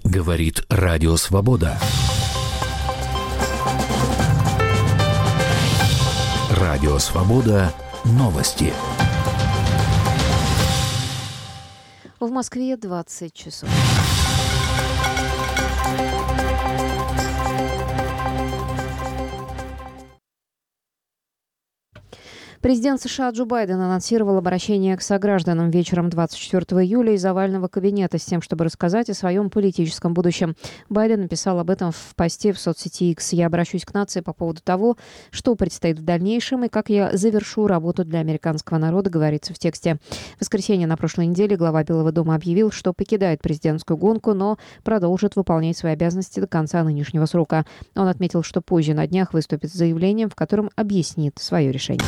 Говорит Радио Свобода. Радио Свобода. Новости. В Москве 20 часов. Президент США Джо Байден анонсировал обращение к согражданам вечером 24 июля из овального кабинета с тем, чтобы рассказать о своем политическом будущем. Байден написал об этом в посте в соцсети X. «Я обращусь к нации по поводу того, что предстоит в дальнейшем и как я завершу работу для американского народа», говорится в тексте. В воскресенье на прошлой неделе глава Белого дома объявил, что покидает президентскую гонку, но продолжит выполнять свои обязанности до конца нынешнего срока. Он отметил, что позже на днях выступит с заявлением, в котором объяснит свое решение.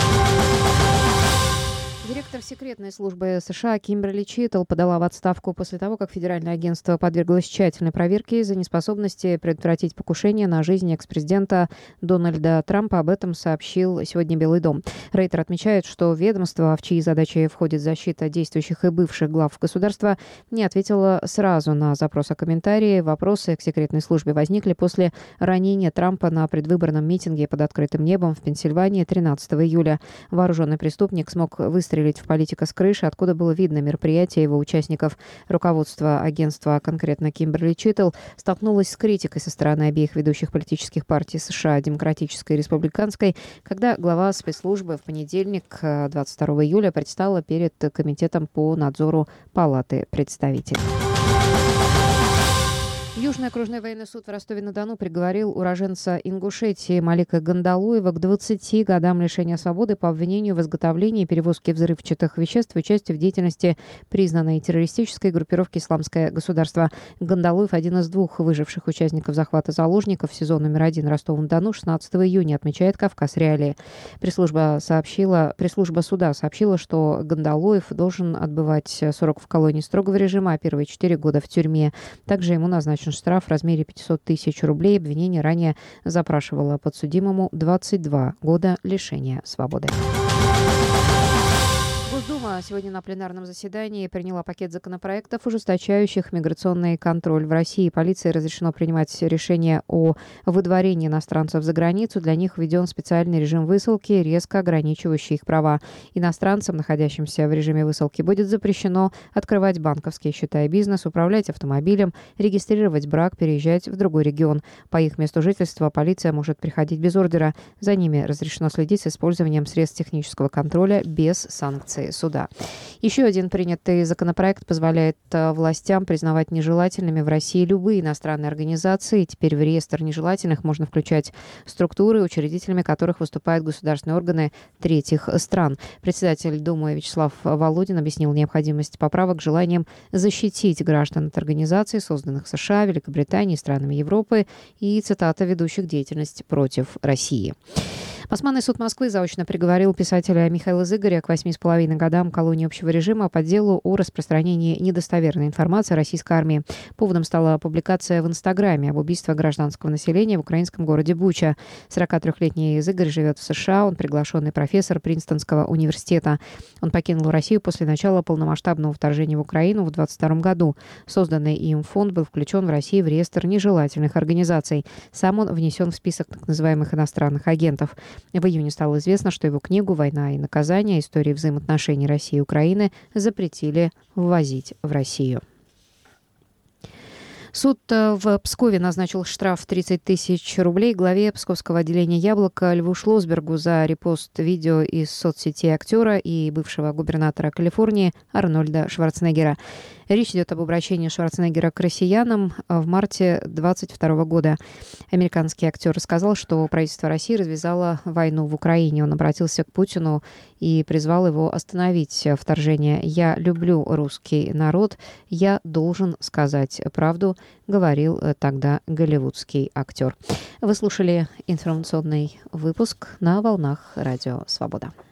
Директор секретной службы США Кимберли Читтл подала в отставку после того, как федеральное агентство подверглось тщательной проверке из-за неспособности предотвратить покушение на жизнь экс-президента Дональда Трампа. Об этом сообщил сегодня Белый дом. Рейтер отмечает, что ведомство, в чьи задачи входит защита действующих и бывших глав государства, не ответило сразу на запрос о комментарии. Вопросы к секретной службе возникли после ранения Трампа на предвыборном митинге под открытым небом в Пенсильвании 13 июля. Вооруженный преступник смог выстрелить в политика с крыши, откуда было видно мероприятие его участников. Руководство агентства, конкретно Кимберли Читтл, столкнулось с критикой со стороны обеих ведущих политических партий США, демократической и республиканской, когда глава спецслужбы в понедельник, 22 июля, предстала перед Комитетом по надзору Палаты представителей. Южный окружной военный суд в Ростове-на-Дону приговорил уроженца Ингушетии Малика Гандалуева к 20 годам лишения свободы по обвинению в изготовлении и перевозке взрывчатых веществ и участии в деятельности признанной террористической группировки «Исламское государство». Гандалуев – один из двух выживших участников захвата заложников в СИЗО номер 1 Ростова-на-Дону 16 июня, отмечает «Кавказ Реалии». Пресс-служба суда сообщила, что Гандалуев должен отбывать срок в колонии строгого режима, а первые 4 года в тюрьме. Также ему назначен штраф в размере 500 тысяч рублей. Обвинение ранее запрашивало подсудимому 22 года лишения свободы. Госдума сегодня на пленарном заседании приняла пакет законопроектов, ужесточающих миграционный контроль в России. Полиции разрешено принимать решение о выдворении иностранцев за границу. Для них введен специальный режим высылки, резко ограничивающий их права. Иностранцам, находящимся в режиме высылки, будет запрещено открывать банковские счета и бизнес, управлять автомобилем, регистрировать брак, переезжать в другой регион. По их месту жительства полиция может приходить без ордера. За ними разрешено следить с использованием средств технического контроля без санкций суда. Еще один принятый законопроект позволяет властям признавать нежелательными в России любые иностранные организации. Теперь в реестр нежелательных можно включать структуры, учредителями которых выступают государственные органы третьих стран. Председатель Думы Вячеслав Володин объяснил необходимость поправок желанием защитить граждан от организаций, созданных в США, Великобритании и странами Европы, и цитата ведущих деятельность против России. Басманный суд Москвы заочно приговорил писателя Михаила Зыгоря к 8,5 годам колонии общего режима по делу о распространении недостоверной информации о российской армии. Поводом стала публикация в Инстаграме об убийстве гражданского населения в украинском городе Буча. 43-летний Зыгорь живет в США, он приглашенный профессор Принстонского университета. Он покинул Россию после начала полномасштабного вторжения в Украину в 2022 году. Созданный им фонд был включен в России в реестр нежелательных организаций. Сам он внесен в список так называемых иностранных агентов. В июне стало известно, что его книгу «Война и наказание. Истории взаимоотношений России и Украины» запретили ввозить в Россию. Суд в Пскове назначил штраф в 30 тысяч рублей главе псковского отделения «Яблоко» Льву Шлосбергу за репост видео из соцсетей актера и бывшего губернатора Калифорнии Арнольда Шварценеггера. Речь идет об обращении Шварценеггера к россиянам в марте 2022 года. Американский актер рассказал, что правительство России развязало войну в Украине. Он обратился к Путину и призвал его остановить вторжение. «Я люблю русский народ. Я должен сказать правду», говорил тогда голливудский актер. Вы слушали информационный выпуск на волнах Радио Свобода.